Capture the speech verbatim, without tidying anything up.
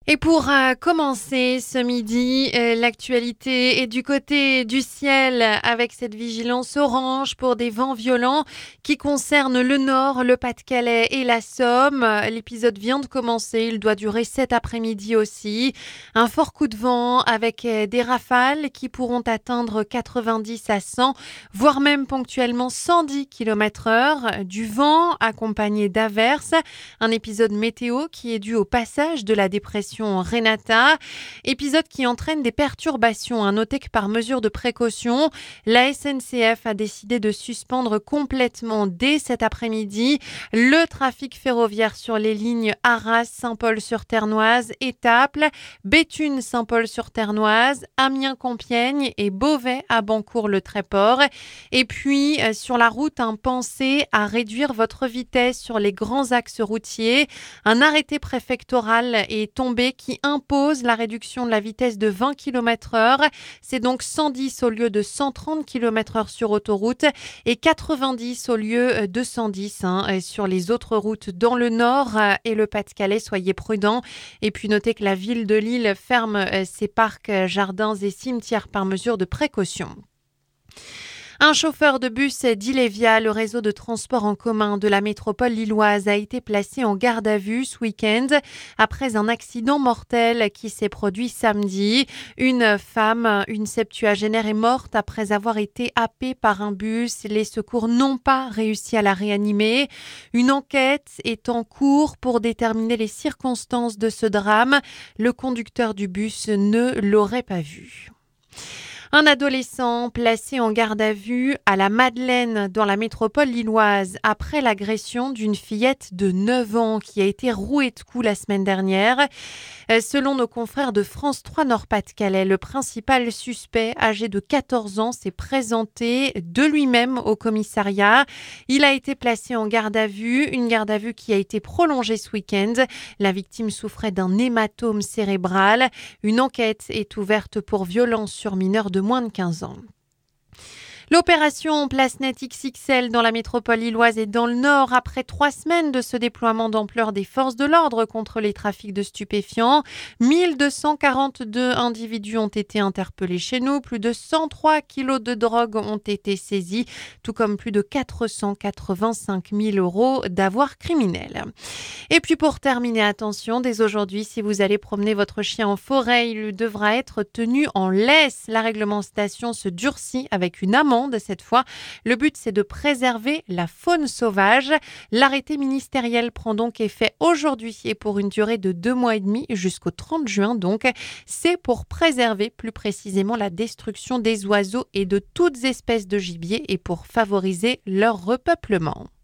Et pour euh, commencer ce midi, euh, l'actualité est du côté du ciel avec cette vigilance orange pour des vents violents qui concernent le Nord, le Pas-de-Calais et la Somme. L'épisode vient de commencer, il doit durer cet après-midi aussi. Un fort coup de vent avec euh, des rafales qui pourront atteindre quatre-vingt-dix à cent, voire même ponctuellement cent dix kilomètres heure. Du vent accompagné d'averses. Un épisode météo qui est dû au passage de la dépression Renata, épisode qui entraîne des perturbations. À noter que par mesure de précaution, la S N C F a décidé de suspendre complètement dès cet après-midi le trafic ferroviaire sur les lignes Arras-Saint-Paul-sur-Ternoise, Étaples, Béthune-Saint-Paul-sur-Ternoise, Amiens-Compiègne et Beauvais à Bancourt-le-Tréport. Et puis euh, sur la route, un pensez à réduire votre vitesse sur les grands axes routiers. Un arrêté préfectoral est tombé qui impose la réduction de la vitesse de vingt kilomètres heure. C'est donc cent dix au lieu de cent trente kilomètres heure sur autoroute et quatre-vingt-dix au lieu de cent dix hein, sur les autres routes dans le Nord et le Pas-de-Calais. Soyez prudents. Et puis notez que la ville de Lille ferme ses parcs, jardins et cimetières par mesure de précaution. Un chauffeur de bus d'Ilévia, le réseau de transport en commun de la métropole lilloise, a été placé en garde à vue ce week-end après un accident mortel qui s'est produit samedi. Une femme, une septuagénaire, est morte après avoir été happée par un bus. Les secours n'ont pas réussi à la réanimer. Une enquête est en cours pour déterminer les circonstances de ce drame. Le conducteur du bus ne l'aurait pas vu. Un adolescent placé en garde à vue à la Madeleine dans la métropole lilloise après l'agression d'une fillette de neuf ans qui a été rouée de coups la semaine dernière. Selon nos confrères de France trois Nord-Pas-de-Calais, le principal suspect, âgé de quatorze ans, s'est présenté de lui-même au commissariat. Il a été placé en garde à vue, une garde à vue qui a été prolongée ce week-end. La victime souffrait d'un hématome cérébral. Une enquête est ouverte pour violence sur mineur de moins de quinze ans. L'opération PlaceNet X X L dans la métropole lilloise et dans le Nord après trois semaines de ce déploiement d'ampleur des forces de l'ordre contre les trafics de stupéfiants. mille deux cent quarante-deux individus ont été interpellés chez nous. Plus de cent trois kilos de drogue ont été saisis, tout comme plus de quatre cent quatre-vingt-cinq mille euros d'avoirs criminels. Et puis pour terminer, attention, dès aujourd'hui, si vous allez promener votre chien en forêt, il devra être tenu en laisse. La réglementation se durcit avec une amende cette fois. Le but, c'est de préserver la faune sauvage. L'arrêté ministériel prend donc effet aujourd'hui et pour une durée de deux mois et demi jusqu'au trente juin. Donc, c'est pour préserver plus précisément la destruction des oiseaux et de toutes espèces de gibier et pour favoriser leur repeuplement.